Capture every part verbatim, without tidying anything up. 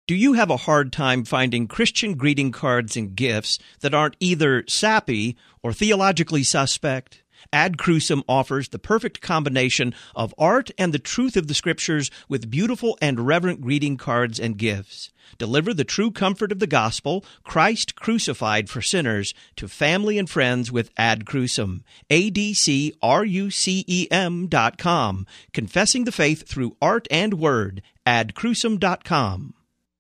Do you have a hard time finding Christian greeting cards and gifts that aren't either sappy or theologically suspect? Ad Crucem offers the perfect combination of art and the truth of the Scriptures with beautiful and reverent greeting cards and gifts. Deliver the true comfort of the gospel, Christ crucified for sinners, to family and friends with Ad Crucem. A D C R U C E M dot com. Confessing the faith through art and word. ad crucem dot com.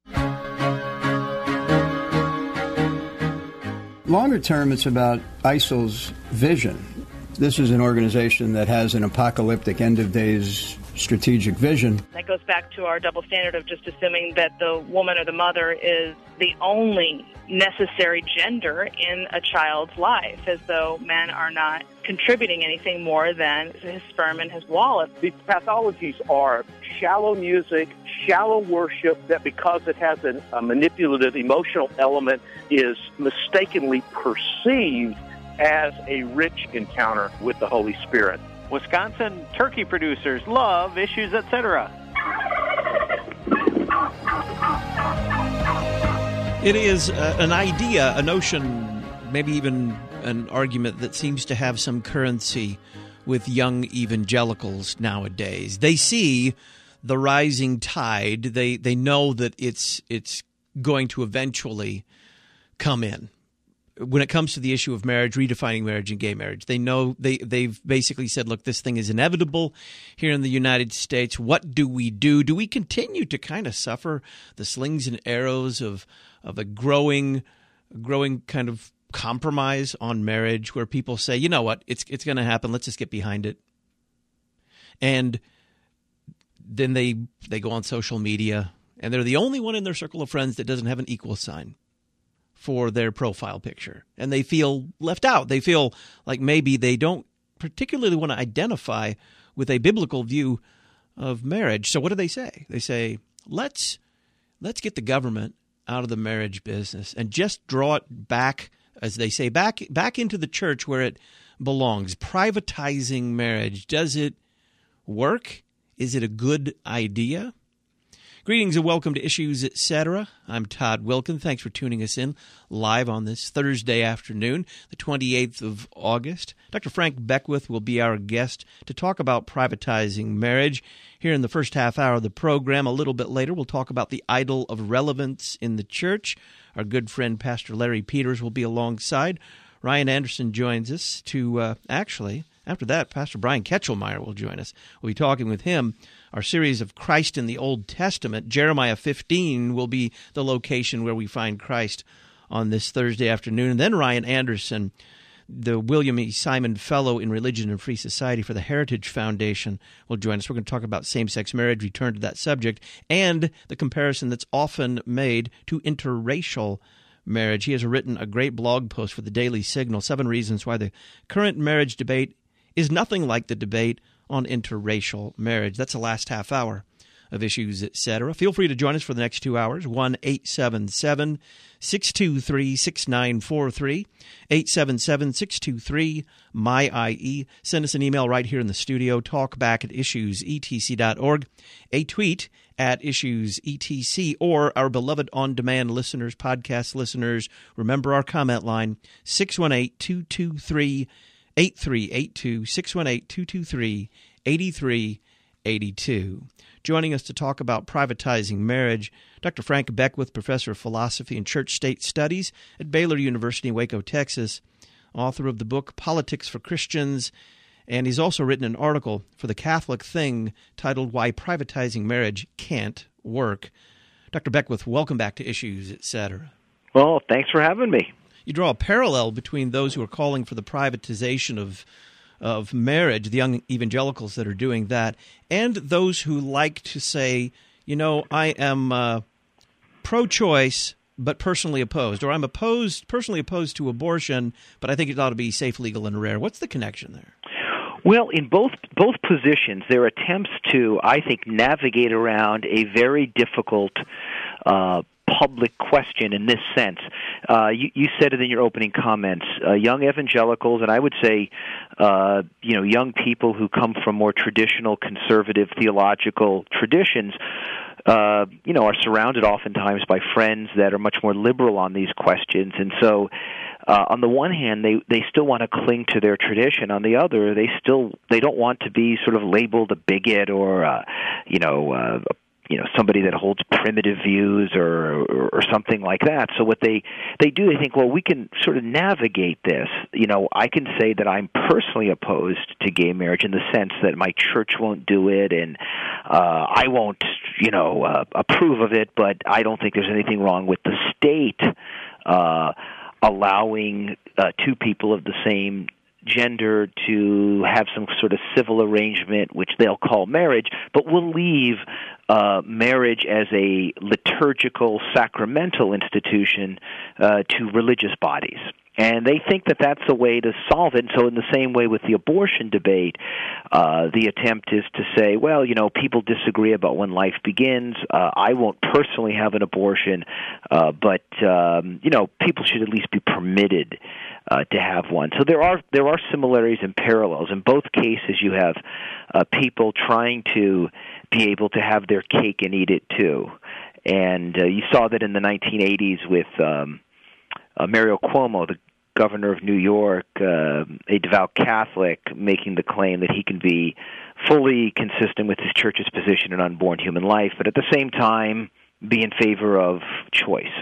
Longer term, it's about I S I L's vision. This is an organization that has an apocalyptic end-of-days strategic vision. That goes back to our double standard of just assuming that the woman or the mother is the only necessary gender in a child's life, as though men are not contributing anything more than his sperm and his wallet. These pathologies are shallow music, shallow worship that, because it has an, a manipulative emotional element, is mistakenly perceived as a rich encounter with the Holy Spirit. Wisconsin turkey producers love Issues, et cetera. It is uh, an idea, a notion, maybe even an argument that seems to have some currency with young evangelicals nowadays. They see the rising tide. They they know that it's it's going to eventually come in. When it comes to the issue of marriage, redefining marriage and gay marriage, they know they, they've basically said, look, this thing is inevitable here in the United States. What do we do? Do we continue to kind of suffer the slings and arrows of of a growing, growing kind of compromise on marriage where people say, you know what, it's it's going to happen. Let's just get behind it. And then they they go on social media, and they're the only one in their circle of friends that doesn't have an equal sign for their profile picture, and they feel left out. They feel like maybe they don't particularly want to identify with a biblical view of marriage. So what do they say? They say, let's let's get the government out of the marriage business and just draw it back, as they say, back back into the church where it belongs. Privatizing marriage, does it work? Is it a good idea? Greetings and welcome to Issues, et cetera. I'm Todd Wilkin. Thanks for tuning us in live on this Thursday afternoon, the twenty-eighth of August. Doctor Frank Beckwith will be our guest to talk about privatizing marriage here in the first half hour of the program. A little bit later, we'll talk about the idol of relevance in the church. Our good friend Pastor Larry Peters will be alongside. Ryan Anderson joins us to uh, actually, after that, Pastor Brian Ketchelmeyer will join us. We'll be talking with him. Our series of Christ in the Old Testament, Jeremiah fifteen, will be the location where we find Christ on this Thursday afternoon. And then Ryan Anderson, the William E. Simon Fellow in Religion and Free Society for the Heritage Foundation, will join us. We're going to talk about same-sex marriage, return to that subject, and the comparison that's often made to interracial marriage. He has written a great blog post for the Daily Signal, Seven Reasons Why the Current Marriage Debate is Nothing Like the Debate on Interracial Marriage. That's the last half hour of Issues, et cetera. Feel free to join us for the next two hours, one eight seven seven, six two three, six nine four three, eight seven seven, six two three, M Y I E. Send us an email right here in the studio, talkback at issues e t c dot org, a tweet at issues e t c, or our beloved on-demand listeners, podcast listeners, remember our comment line, six one eight, two two three, eight three eight two, six one eight, two two three, eight three eight two. Joining us to talk about privatizing marriage, Doctor Frank Beckwith, Professor of Philosophy and Church-State Studies at Baylor University in Waco, Texas, author of the book Politics for Christians, and he's also written an article for The Catholic Thing titled Why Privatizing Marriage Can't Work. Doctor Beckwith, welcome back to Issues, et cetera. Well, thanks for having me. You draw a parallel between those who are calling for the privatization of of marriage, the young evangelicals that are doing that, and those who like to say, you know, I am uh, pro-choice but personally opposed, or I'm opposed, personally opposed to abortion, but I think it ought to be safe, legal, and rare. What's the connection there? Well, in both both positions, there are attempts to, I think, navigate around a very difficult uh public question in this sense. Uh, you, you said it in your opening comments. Uh, young evangelicals, and I would say, uh, you know, young people who come from more traditional conservative theological traditions, uh, you know, are surrounded oftentimes by friends that are much more liberal on these questions. And so uh, on the one hand, they, they still want to cling to their tradition. On the other, they still they don't want to be sort of labeled a bigot or, uh, you know, uh, a you know, somebody that holds primitive views or, or or something like that. So what they they do, they think, well, we can sort of navigate this. You know, I can say that I'm personally opposed to gay marriage in the sense that my church won't do it, and uh, I won't, you know, uh, approve of it. But I don't think there's anything wrong with the state uh, allowing uh, two people of the same gender to have some sort of civil arrangement, which they'll call marriage, but we'll leave uh, marriage as a liturgical, sacramental institution uh, to religious bodies. And they think that that's a way to solve it. And so in the same way with the abortion debate, uh, the attempt is to say, well, you know, people disagree about when life begins. Uh, I won't personally have an abortion, uh, but, um, you know, people should at least be permitted Uh, to have one. So there are there are similarities and parallels. In both cases, you have uh, people trying to be able to have their cake and eat it too. And uh, you saw that in the nineteen eighties with um, uh, Mario Cuomo, the governor of New York, uh, a devout Catholic, making the claim that he can be fully consistent with his church's position in unborn human life, but at the same time be in favor of choice.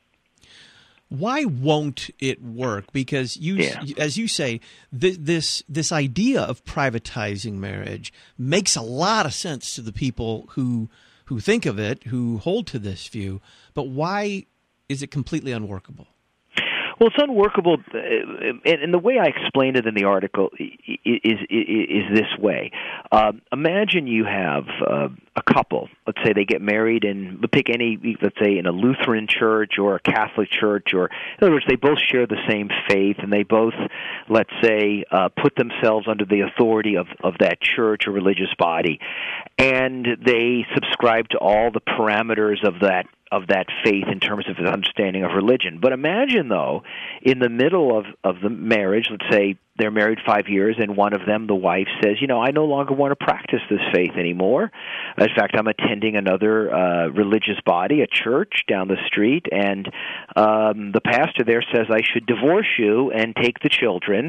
Why won't it work? Because you, yeah. as you say, th- this this idea of privatizing marriage makes a lot of sense to the people who who think of it, who hold to this view. But why is it completely unworkable? Well, it's unworkable, and the way I explained it in the article is is, is this way. Uh, imagine you have uh, a couple. Let's say they get married, and pick any, let's say, in a Lutheran church or a Catholic church, or in other words, they both share the same faith, and they both, let's say, uh, put themselves under the authority of, of that church or religious body, and they subscribe to all the parameters of that of that faith in terms of his understanding of religion. But imagine, though, in the middle of, of the marriage, let's say they're married five years, and one of them, the wife, says, you know, I no longer want to practice this faith anymore. In fact, I'm attending another uh, religious body, a church down the street, and um, the pastor there says I should divorce you and take the children,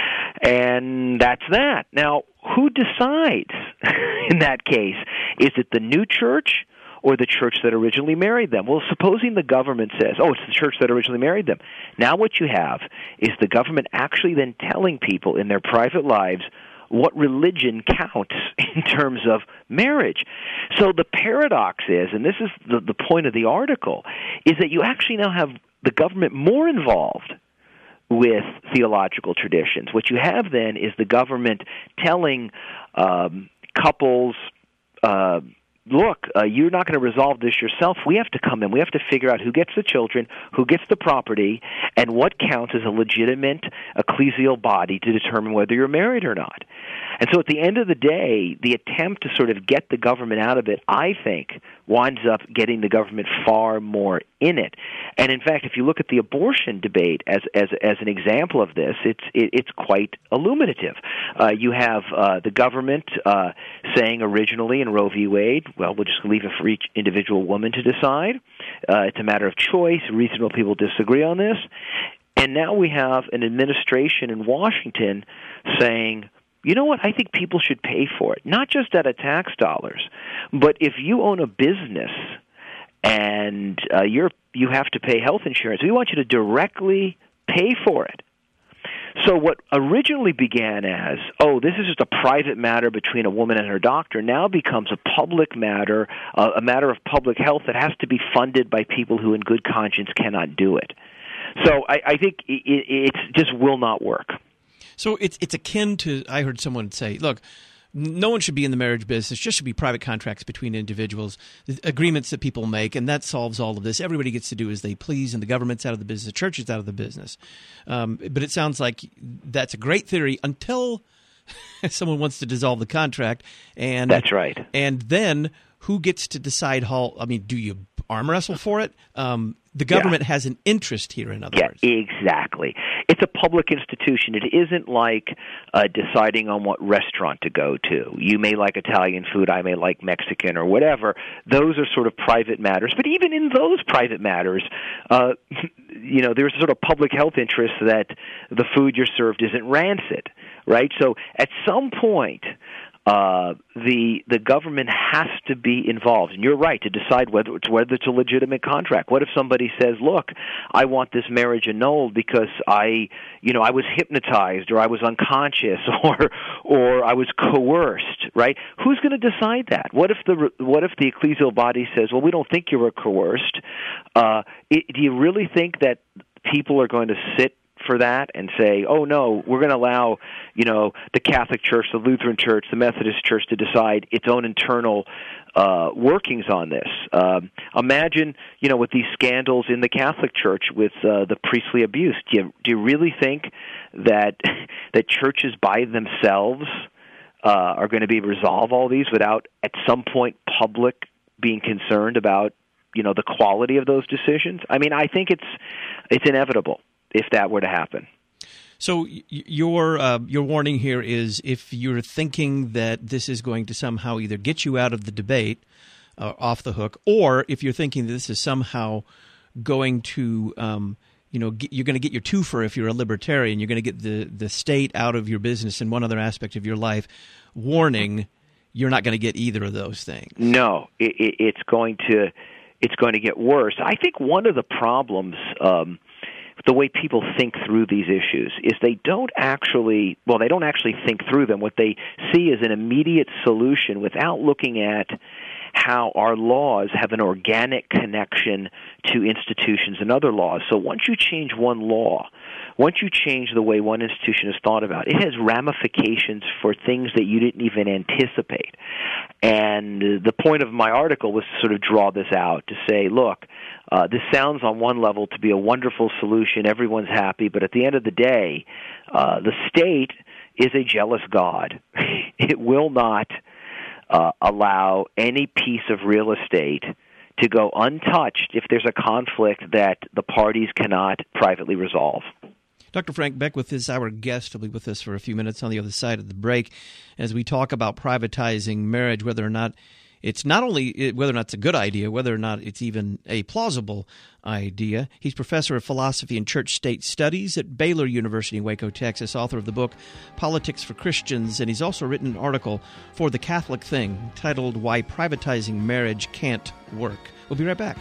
and that's that. Now, who decides in that case? Is it the new church or the church that originally married them? Well, supposing the government says, oh, it's the church that originally married them. Now what you have is the government actually then telling people in their private lives what religion counts in terms of marriage. So the paradox is, and this is the, the point of the article, is that you actually now have the government more involved with theological traditions. What you have then is the government telling um, couples, uh, look, uh, you're not going to resolve this yourself. We have to come in. We have to figure out who gets the children, who gets the property, and what counts as a legitimate ecclesial body to determine whether you're married or not. And so at the end of the day, the attempt to sort of get the government out of it, I think, winds up getting the government far more in it. And in fact, if you look at the abortion debate as as as an example of this, it's it, it's quite illuminative. Uh, you have uh, the government uh, saying originally in Roe v. Wade, well, we'll just leave it for each individual woman to decide. Uh, it's a matter of choice. Reasonable people disagree on this. And now we have an administration in Washington saying, you know what, I think people should pay for it, not just out of tax dollars, but if you own a business and uh, you're you have to pay health insurance, we want you to directly pay for it. So what originally began as, oh, this is just a private matter between a woman and her doctor, now becomes a public matter, uh, a matter of public health that has to be funded by people who in good conscience cannot do it. So I, I think it, it just will not work. So it's it's akin to, I heard someone say, look, no one should be in the marriage business. Just should be private contracts between individuals, agreements that people make, and that solves all of this. Everybody gets to do as they please, and the government's out of the business, the church is out of the business. Um, but it sounds like that's a great theory until someone wants to dissolve the contract. And that's right. And then who gets to decide how? I mean, do you arm wrestle for it? Um, The government yeah. has an interest here, in other yeah, words. Exactly. It's a public institution. It isn't like uh, deciding on what restaurant to go to. You may like Italian food, I may like Mexican or whatever. Those are sort of private matters. But even in those private matters, uh, you know, there's sort of public health interest that the food you're served isn't rancid, right? So at some point, Uh, the the government has to be involved, and you're right to decide whether it's whether it's a legitimate contract. What if somebody says, "Look, I want this marriage annulled because I, you know, I was hypnotized, or I was unconscious, or or I was coerced"? Right? Who's going to decide that? What if the what if the ecclesial body says, "Well, we don't think you were coerced"? Uh, it, do you really think that people are going to sit for that and say, oh, no, we're going to allow, you know, the Catholic Church, the Lutheran Church, the Methodist Church to decide its own internal uh, workings on this? Um, imagine, you know, with these scandals in the Catholic Church with uh, the priestly abuse. Do you, do you really think that that churches by themselves uh, are going to be resolve all these without, at some point, public being concerned about, you know, the quality of those decisions? I mean, I think it's it's inevitable if that were to happen. So your uh, your warning here is if you're thinking that this is going to somehow either get you out of the debate uh, off the hook, or if you're thinking that this is somehow going to, um, you know, get, you're going to get your twofer if you're a libertarian, you're going to get the, the state out of your business in one other aspect of your life, warning, you're not going to get either of those things. No, it, it, it's going to it's going to get worse. I think one of the problems um, the way people think through these issues is they don't actually, well, they don't actually think through them. What they see is an immediate solution without looking at how our laws have an organic connection to institutions and other laws. So once you change one law, once you change the way one institution is thought about, it has ramifications for things that you didn't even anticipate. And the point of my article was to sort of draw this out, to say, look, uh, this sounds on one level to be a wonderful solution, everyone's happy, but at the end of the day, uh, the state is a jealous God. It will not uh, allow any piece of real estate to go untouched if there's a conflict that the parties cannot privately resolve. Doctor Frank Beckwith is our guest. He'll be with us for a few minutes on the other side of the break as we talk about privatizing marriage, whether or not it's not only whether or not it's a good idea, whether or not it's even a plausible idea. He's professor of philosophy and church-state studies at Baylor University in Waco, Texas, author of the book Politics for Christians, and he's also written an article for The Catholic Thing titled Why Privatizing Marriage Can't Work. We'll be right back.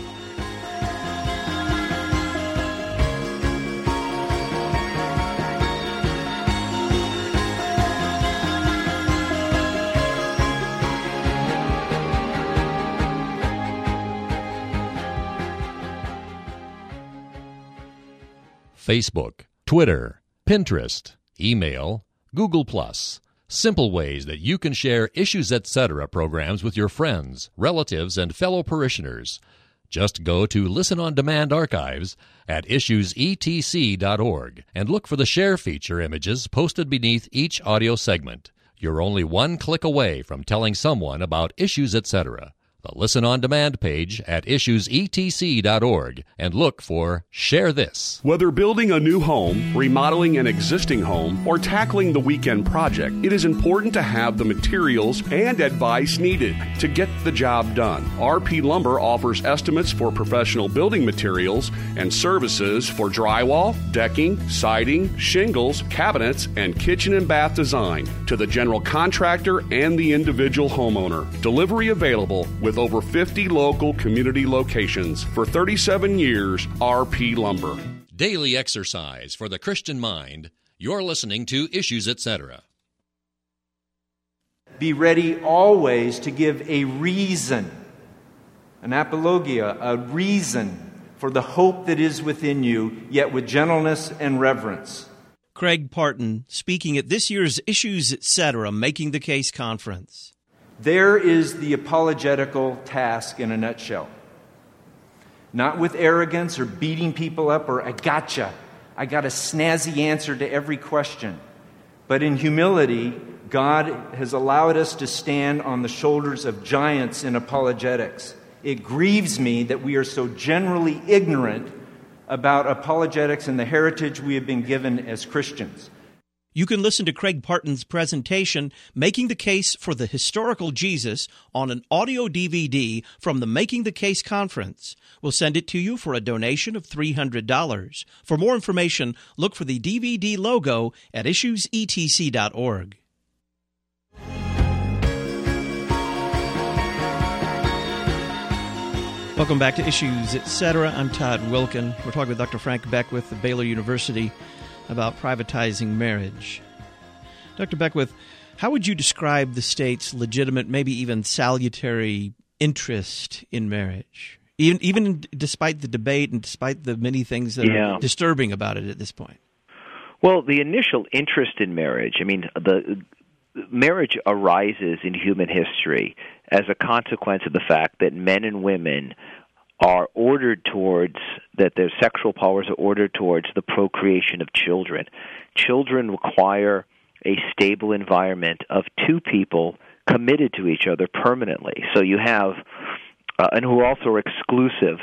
Facebook, Twitter, Pinterest, email, Google Plus. Simple ways that you can share Issues Etc. programs with your friends, relatives, and fellow parishioners. Just go to Listen on Demand archives at issues e t c dot org and look for the share feature images posted beneath each audio segment. You're only one click away from telling someone about Issues Etc. The Listen on Demand page at issues e t c dot org and look for Share This. Whether building a new home, remodeling an existing home, or tackling the weekend project, it is important to have the materials and advice needed to get the job done. R P Lumber offers estimates for professional building materials and services for drywall, decking, siding, shingles, cabinets, and kitchen and bath design to the general contractor and the individual homeowner. Delivery available with over fifty local community locations. For thirty-seven years, R P Lumber. Daily exercise for the Christian mind. You're listening to Issues Etc. Be ready always to give a reason, an apologia, a reason for the hope that is within you, yet with gentleness and reverence. Craig Parton speaking at this year's Issues Etc. Making the Case Conference. There is the apologetical task in a nutshell. Not with arrogance or beating people up or I gotcha, I got a snazzy answer to every question. But in humility, God has allowed us to stand on the shoulders of giants in apologetics. It grieves me that we are so generally ignorant about apologetics and the heritage we have been given as Christians. You can listen to Craig Parton's presentation, Making the Case for the Historical Jesus, on an audio D V D from the Making the Case conference. We'll send it to you for a donation of three hundred dollars. For more information, look for the D V D logo at issues e t c dot org. Welcome back to Issues, et cetera. I'm Todd Wilkin. We're talking with Doctor Frank Beckwith of Baylor University about privatizing marriage. Doctor Beckwith, how would you describe the state's legitimate, maybe even salutary interest in marriage, even even despite the debate and despite the many things that yeah. are disturbing about it at this point? Well, the initial interest in marriage, I mean, the marriage arises in human history as a consequence of the fact that men and women are ordered towards, that their sexual powers are ordered towards the procreation of children. Children require a stable environment of two people committed to each other permanently. So you have, uh, and who also are exclusive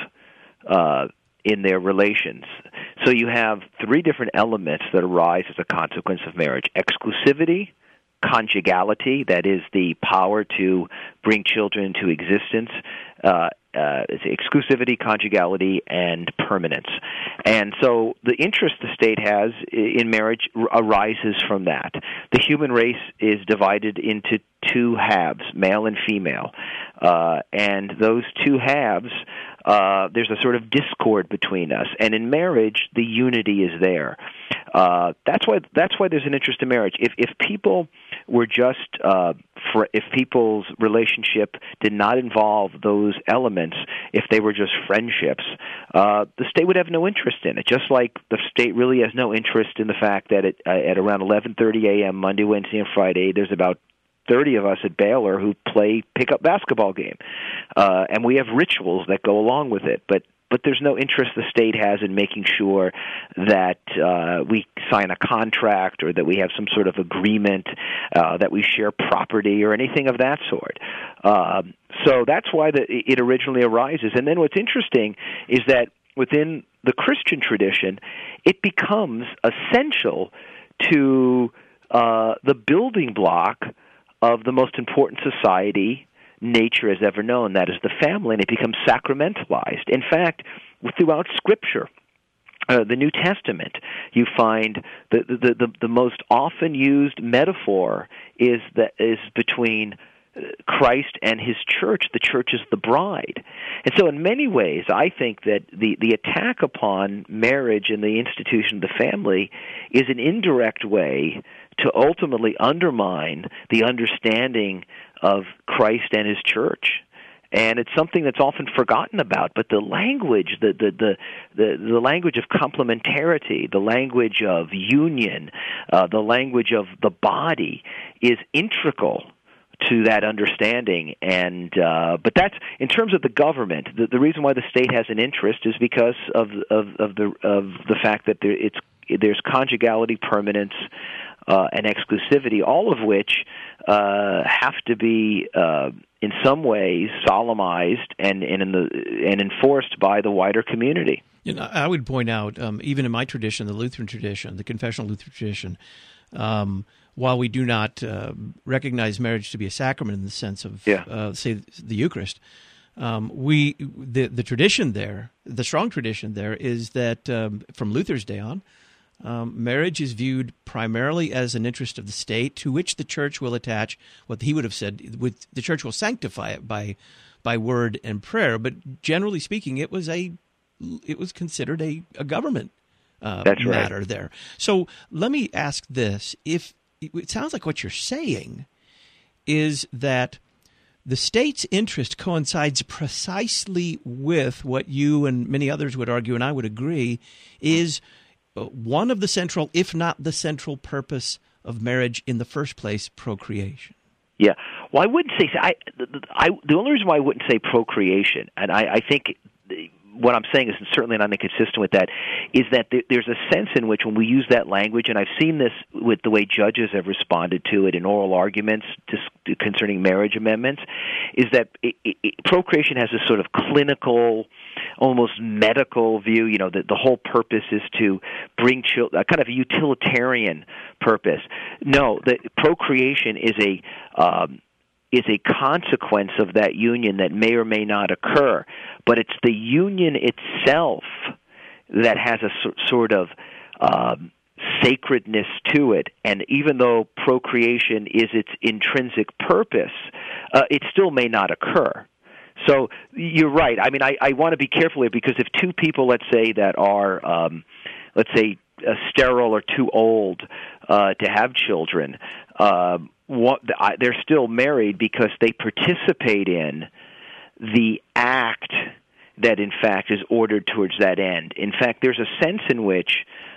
uh, in their relations. So you have three different elements that arise as a consequence of marriage: exclusivity, conjugality, that is the power to bring children into existence, uh, uh, exclusivity, conjugality, and permanence. And so the interest the state has in marriage arises from that. The human race is divided into two halves, male and female. Uh, and those two halves, uh, there's a sort of discord between us. And in marriage, the unity is there. Uh, that's why that's why there's an interest in marriage. If if people were just uh, for, if people's relationship did not involve those elements, if they were just friendships, uh, the state would have no interest in it. Just like the state really has no interest in the fact that it, uh, at around eleven thirty a.m. Monday, Wednesday, and Friday, there's about thirty of us at Baylor who play pickup basketball game, uh, and we have rituals that go along with it. But But there's no interest the state has in making sure that uh, we sign a contract or that we have some sort of agreement, uh, that we share property or anything of that sort. Um, so that's why the, it originally arises. And then what's interesting is that within the Christian tradition, it becomes essential to uh, the building block of the most important society nature has ever known, that is the family, and it becomes sacramentalized. In fact, throughout Scripture, uh, the New Testament, you find the, the the the most often used metaphor is that is between Christ and His church. The church is the bride. And so in many ways, I think that the, the attack upon marriage and the institution of the family is an indirect way to ultimately undermine the understanding of Christ and His church. And it's something that's often forgotten about. But the language, the the the the, the language of complementarity, the language of union, uh, the language of the body is integral to that understanding. And uh, but that's in terms of the government. The, the reason why the state has an interest is because of of, of the of the fact that there, it's there's conjugality, permanence, Uh, and exclusivity, all of which uh, have to be, uh, in some ways, solemnized and, and, in the, and enforced by the wider community. You know, I would point out, um, even in my tradition, the Lutheran tradition, the confessional Lutheran tradition, um, while we do not uh, recognize marriage to be a sacrament in the sense of, yeah. uh, say, the Eucharist, um, we the the tradition there, the strong tradition there, is that um, from Luther's day on, Um, marriage is viewed primarily as an interest of the state, to which the church will attach what he would have said. With the church will sanctify it by by word and prayer. But generally speaking, it was a it was considered a, a government uh, That's matter right. there. So let me ask this: if it sounds like what you're saying is that the state's interest coincides precisely with what you and many others would argue, and I would agree, is one of the central, if not the central purpose of marriage in the first place, procreation. Yeah. Well, I wouldn't say, I, I, the only reason why I wouldn't say procreation, and I, I think what I'm saying is certainly not inconsistent with that, is that there, there's a sense in which when we use that language, and I've seen this with the way judges have responded to it in oral arguments dis- concerning marriage amendments, is that it, it, it, procreation has this sort of clinical, almost medical view, you know, that the whole purpose is to bring children, kind of a utilitarian purpose. No, the procreation is a um, is a consequence of that union that may or may not occur, but it's the union itself that has a so, sort of um, sacredness to it, and even though procreation is its intrinsic purpose, uh, it still may not occur. So you're right. I mean, I, I want to be careful here, because if two people, let's say, that are, um, let's say, uh, sterile or too old uh, to have children, uh, what, they're still married because they participate in the act that, in fact, is ordered towards that end. In fact, there's a sense in which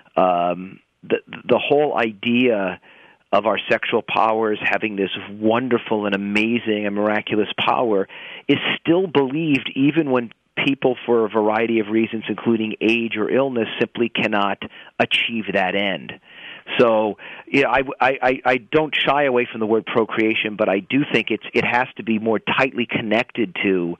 um, the the whole idea of our sexual powers having this wonderful and amazing and miraculous power is still believed even when people, for a variety of reasons, including age or illness, simply cannot achieve that end. So, you know, I, I, I don't shy away from the word procreation, but I do think it's it has to be more tightly connected to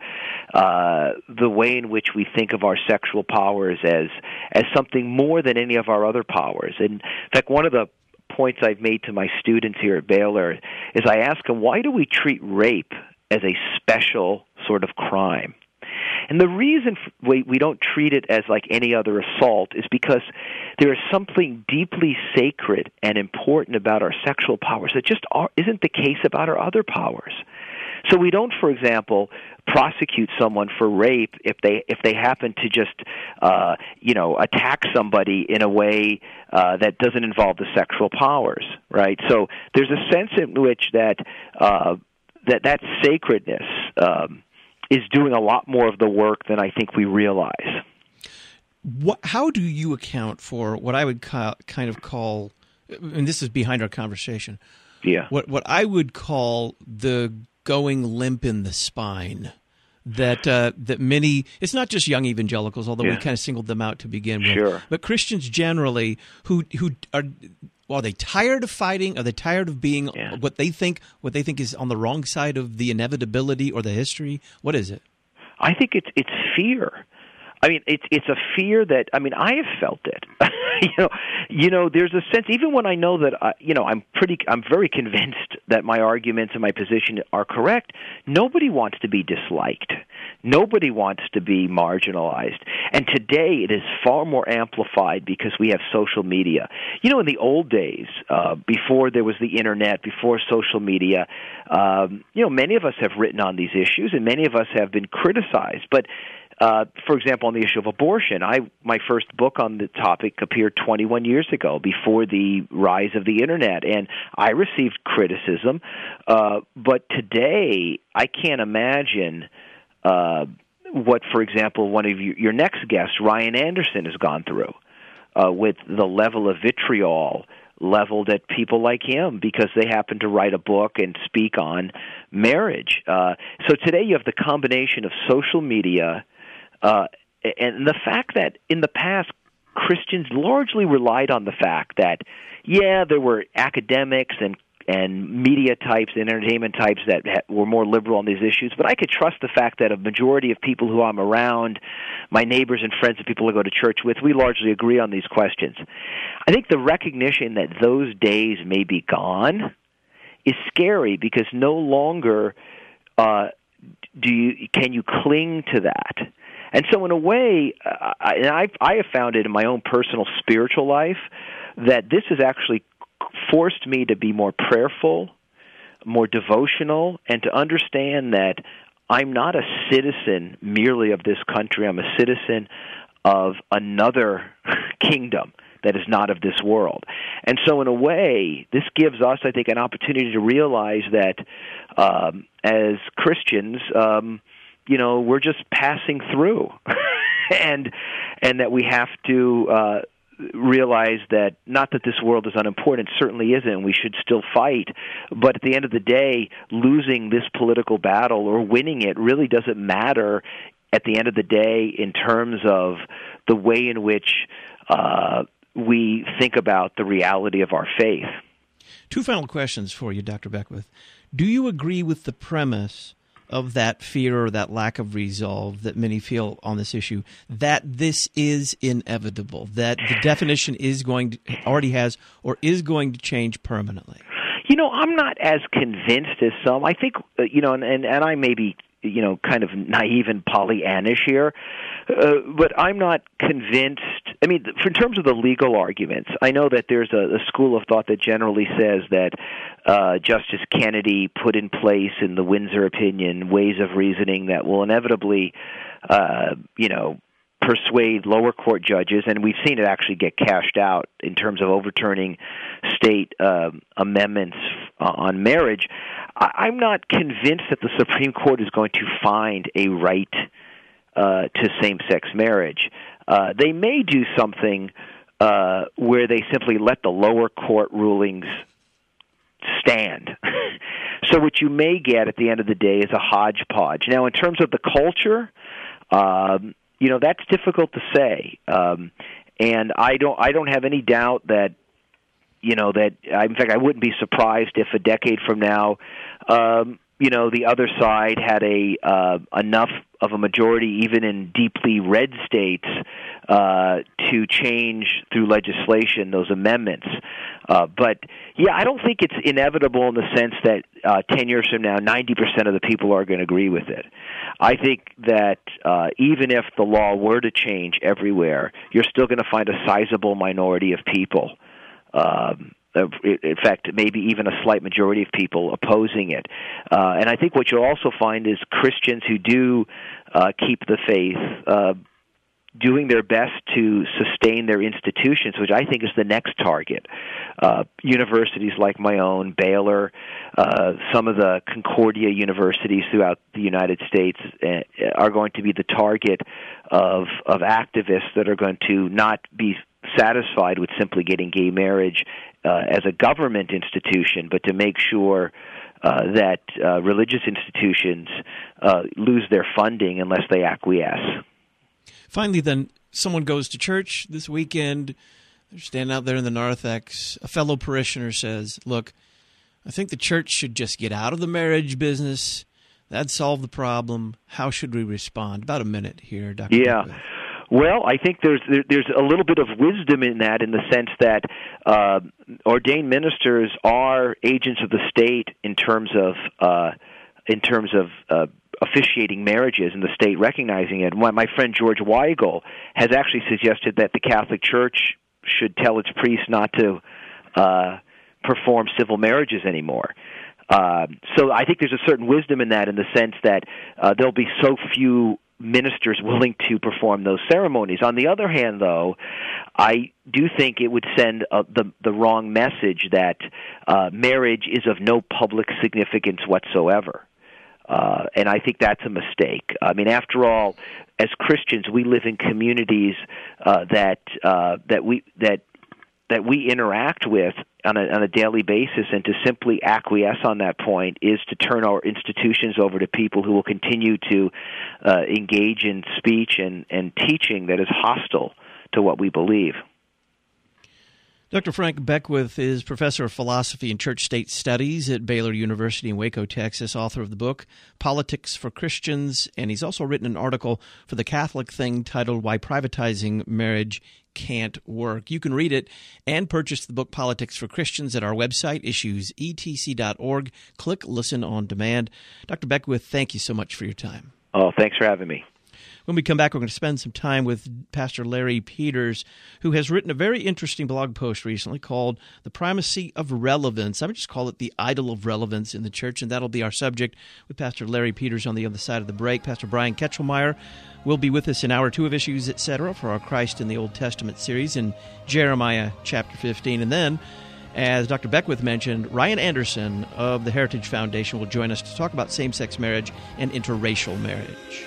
uh, the way in which we think of our sexual powers as as something more than any of our other powers. And in fact, one of the points I've made to my students here at Baylor is I ask them, why do we treat rape as a special sort of crime? And the reason we, we don't treat it as like any other assault is because there is something deeply sacred and important about our sexual powers that just are, isn't the case about our other powers. So we don't, for example, prosecute someone for rape if they if they happen to just uh, you know attack somebody in a way uh, that doesn't involve the sexual powers, right? So there's a sense in which that uh, that that sacredness um, is doing a lot more of the work than I think we realize. What, how do you account for what I would ca- kind of call, and this is behind our conversation, yeah, what what I would call the going limp in the spine that uh, that many, it's not just young evangelicals, although yeah. we kind of singled them out to begin with, sure. but Christians generally who who are, well, are they tired of fighting? Are they tired of being yeah. what they think what they think is on the wrong side of the inevitability or the history? What is it? I think it's it's fear. I mean, it's it's a fear that, I mean, I have felt it. you know, you know, there's a sense, even when I know that, I, you know, I'm pretty, I'm very convinced that my arguments and my position are correct. Nobody wants to be disliked. Nobody wants to be marginalized. And today it is far more amplified because we have social media. You know, in the old days, uh, before there was the internet, before social media, um, you know, many of us have written on these issues and many of us have been criticized. But Uh, for example, on the issue of abortion, I my first book on the topic appeared twenty-one years ago, before the rise of the Internet, and I received criticism. Uh, but today, I can't imagine uh, what, for example, one of you, your next guest, Ryan Anderson, has gone through uh, with the level of vitriol leveled at people like him because they happen to write a book and speak on marriage. Uh, so today you have the combination of social media, Uh, and the fact that in the past, Christians largely relied on the fact that, yeah, there were academics and and media types and entertainment types that ha- were more liberal on these issues, but I could trust the fact that a majority of people who I'm around, my neighbors and friends and people I go to church with, we largely agree on these questions. I think the recognition that those days may be gone is scary because no longer uh, do you can you cling to that. And so in a way, uh, I, and I, I have found it in my own personal spiritual life, that this has actually forced me to be more prayerful, more devotional, and to understand that I'm not a citizen merely of this country. I'm a citizen of another kingdom that is not of this world. And so in a way, this gives us, I think, an opportunity to realize that um, as Christians, um, you know, we're just passing through, and and that we have to uh, realize that not that this world is unimportant, certainly isn't. We should still fight, but at the end of the day, losing this political battle or winning it really doesn't matter at the end of the day, in terms of the way in which uh, we think about the reality of our faith. Two final questions for you, Doctor Beckwith. Do you agree with the premise of that fear or that lack of resolve that many feel on this issue, that this is inevitable, that the definition is going to, already has or is going to change permanently? You know, I'm not as convinced as some. I think, uh, you know, and, and, and I may be, you know, kind of naive and Pollyannish here, uh, but I'm not convinced. I mean, in terms of the legal arguments, I know that there's a, a school of thought that generally says that uh, Justice Kennedy put in place in the Windsor opinion ways of reasoning that will inevitably, uh, you know, persuade lower court judges, and we've seen it actually get cashed out in terms of overturning state uh, amendments uh, on marriage. I- I'm not convinced that the Supreme Court is going to find a right uh, to same-sex marriage. Uh, they may do something uh, where they simply let the lower court rulings stand. So what you may get at the end of the day is a hodgepodge. Now, in terms of the culture, um, you know, that's difficult to say, um, and I don't. I don't have any doubt that, you know, that. In fact, I wouldn't be surprised if a decade from now, um, you know, the other side had a uh, enough of a majority, even in deeply red states, uh, to change through legislation those amendments. Uh, but yeah, I don't think it's inevitable in the sense that uh, ten years from now, ninety percent of the people are going to agree with it. I think that uh, even if the law were to change everywhere, you're still going to find a sizable minority of people. Um, in fact, maybe even a slight majority of people opposing it. Uh, and I think what you'll also find is Christians who do uh, keep the faith uh, doing their best to sustain their institutions, which I think is the next target. Uh, universities like my own, Baylor, uh, some of the Concordia universities throughout the United States uh, are going to be the target of of activists that are going to not be satisfied with simply getting gay marriage uh, as a government institution, but to make sure uh, that uh, religious institutions uh, lose their funding unless they acquiesce. Finally, then, someone goes to church this weekend. They're standing out there in the narthex. A fellow parishioner says, look, I think the church should just get out of the marriage business. That'd solve the problem. How should we respond? About a minute here, Doctor Yeah. Beckwith. Well, I think there's there, there's a little bit of wisdom in that, in the sense that uh, ordained ministers are agents of the state in terms of uh, in terms of uh, officiating marriages, and the state recognizing it. My, my friend George Weigel has actually suggested that the Catholic Church should tell its priests not to uh, perform civil marriages anymore. Uh, so I think there's a certain wisdom in that, in the sense that uh, there'll be so few ministers willing to perform those ceremonies. On the other hand, though, I do think it would send uh, the the wrong message that uh, marriage is of no public significance whatsoever. Uh, and I think that's a mistake. I mean, after all, as Christians, we live in communities uh, that uh, that we that that we interact with on a, on a daily basis, and to simply acquiesce on that point is to turn our institutions over to people who will continue to uh, engage in speech and, and teaching that is hostile to what we believe. Doctor Frank Beckwith is professor of philosophy and church-state studies at Baylor University in Waco, Texas, author of the book Politics for Christians, and he's also written an article for The Catholic Thing titled Why Privatizing Marriage Can't Work. You can read it and purchase the book Politics for Christians at our website, issues e t c dot org. Click Listen on Demand. Doctor Beckwith, thank you so much for your time. Oh, thanks for having me. When we come back, we're going to spend some time with Pastor Larry Peters, who has written a very interesting blog post recently called The Primacy of Relevance. I would just call it the idol of relevance in the church, and that'll be our subject with Pastor Larry Peters on the other side of the break. Pastor Brian Ketchelmeyer will be with us in hour two of Issues, et cetera, for our Christ in the Old Testament series in Jeremiah chapter fifteen. And then, as Doctor Beckwith mentioned, Ryan Anderson of the Heritage Foundation will join us to talk about same-sex marriage and interracial marriage.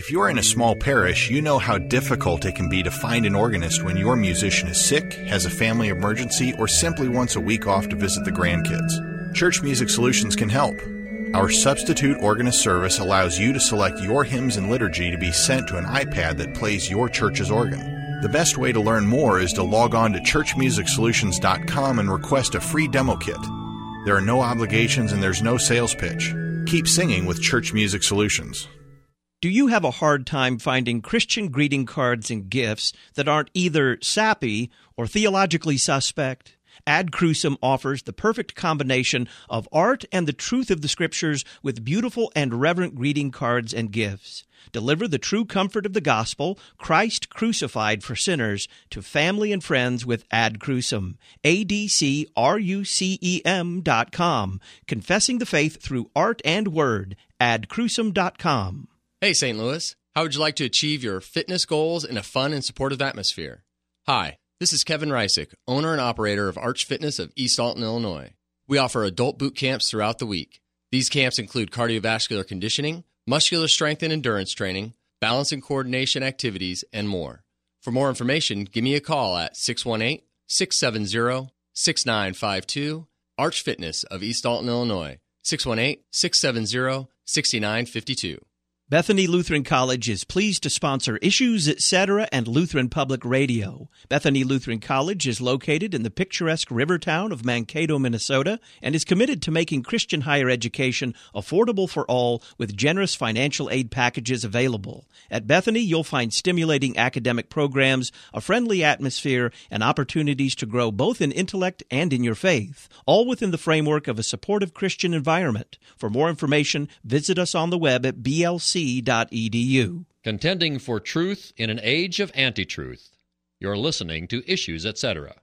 If you're in a small parish, you know how difficult it can be to find an organist when your musician is sick, has a family emergency, or simply wants a week off to visit the grandkids. Church Music Solutions can help. Our substitute organist service allows you to select your hymns and liturgy to be sent to an iPad that plays your church's organ. The best way to learn more is to log on to church music solutions dot com and request a free demo kit. There are no obligations and there's no sales pitch. Keep singing with Church Music Solutions. Do you have a hard time finding Christian greeting cards and gifts that aren't either sappy or theologically suspect? Ad Crucem offers the perfect combination of art and the truth of the Scriptures with beautiful and reverent greeting cards and gifts. Deliver the true comfort of the gospel, Christ crucified for sinners, to family and friends with Ad Crucem. A D C R U C E M dot com. Confessing the faith through art and word. ad crucem dot com. Hey, Saint Louis. How would you like to achieve your fitness goals in a fun and supportive atmosphere? Hi, this is Kevin Reisick, owner and operator of Arch Fitness of East Alton, Illinois. We offer adult boot camps throughout the week. These camps include cardiovascular conditioning, muscular strength and endurance training, balance and coordination activities, and more. For more information, give me a call at six one eight, six seven zero, six nine five two, Arch Fitness of East Alton, Illinois, six one eight, six seven zero, six nine five two. Bethany Lutheran College is pleased to sponsor Issues, et cetera and Lutheran Public Radio. Bethany Lutheran College is located in the picturesque river town of Mankato, Minnesota, and is committed to making Christian higher education affordable for all with generous financial aid packages available. At Bethany, you'll find stimulating academic programs, a friendly atmosphere, and opportunities to grow both in intellect and in your faith, all within the framework of a supportive Christian environment. For more information, visit us on the web at b l c dot e d u. Contending for truth in an age of anti-truth. You're listening to Issues, et cetera.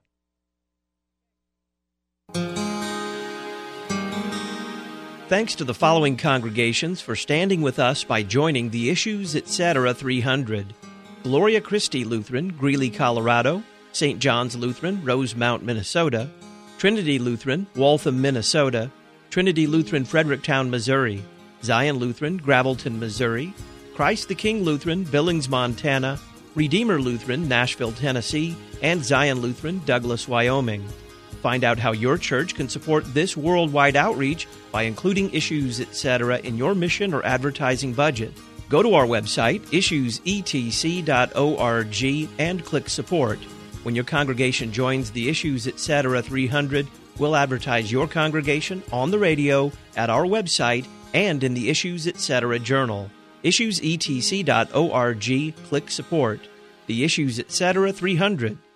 Thanks to the following congregations for standing with us by joining the Issues, et cetera three hundred. Gloria Christi Lutheran, Greeley, Colorado. Saint John's Lutheran, Rosemount, Minnesota. Trinity Lutheran, Waltham, Minnesota. Trinity Lutheran, Fredericktown, Missouri. Zion Lutheran, Gravelton, Missouri. Christ the King Lutheran, Billings, Montana. Redeemer Lutheran, Nashville, Tennessee. And Zion Lutheran, Douglas, Wyoming. Find out how your church can support this worldwide outreach by including Issues, et cetera in your mission or advertising budget. Go to our website, issues e t c dot org, and click Support. When your congregation joins the Issues, et cetera three hundred, we'll advertise your congregation on the radio, at our website, and in the Issues, et cetera journal. issues e t c dot org, click Support. The Issues, et cetera three hundred.